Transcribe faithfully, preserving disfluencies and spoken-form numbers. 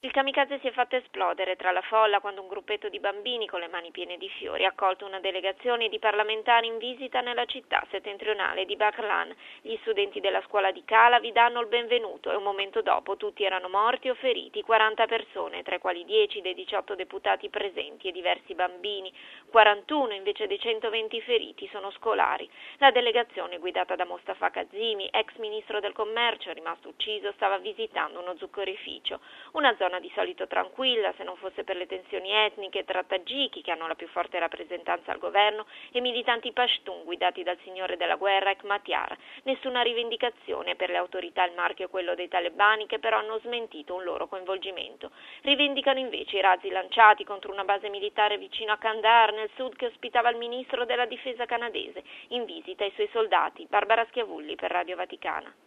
Il kamikaze si è fatto esplodere tra la folla quando un gruppetto di bambini con le mani piene di fiori ha accolto una delegazione di parlamentari in visita nella città settentrionale di Baghlan. Gli studenti della scuola di Kala vi danno il benvenuto e un momento dopo tutti erano morti o feriti, quaranta persone, tra i quali dieci dei diciotto deputati presenti e diversi bambini. quarantuno invece dei centoventi feriti sono scolari. La delegazione, guidata da Mostafa Kazemi, ex ministro del commercio rimasto ucciso, stava visitando uno zuccherificio, una zona di solito tranquilla se non fosse per le tensioni etniche tra tagiki, che hanno la più forte rappresentanza al governo, e militanti pashtun guidati dal signore della guerra Hekmatyar. Nessuna rivendicazione per le autorità, il marchio è quello dei talebani, che però hanno smentito un loro coinvolgimento. Rivendicano invece i razzi lanciati contro una base militare vicino a Kandahar nel sud, che ospitava il ministro della difesa canadese in visita ai suoi soldati. Barbara Schiavulli per Radio Vaticana.